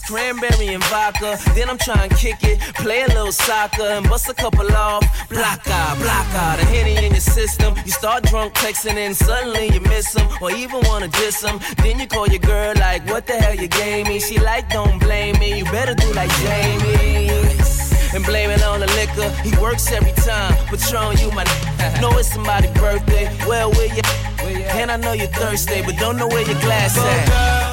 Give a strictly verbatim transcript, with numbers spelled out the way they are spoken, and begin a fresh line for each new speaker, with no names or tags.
cranberry and vodka. Then I'm trying to kick it, play a little soccer, and bust a couple off. Blocka, blocka, the Henny in your system. You start drunk texting and suddenly you miss him, or even wanna diss him. Then you call your girl like, what the hell you gave me? She like, don't blame me, you better do like Jamie. And blame it on the liquor, he works every time. Patron, you my know it's somebody's birthday. Well, where you? And I know you're thirsty, but don't know where your glass at.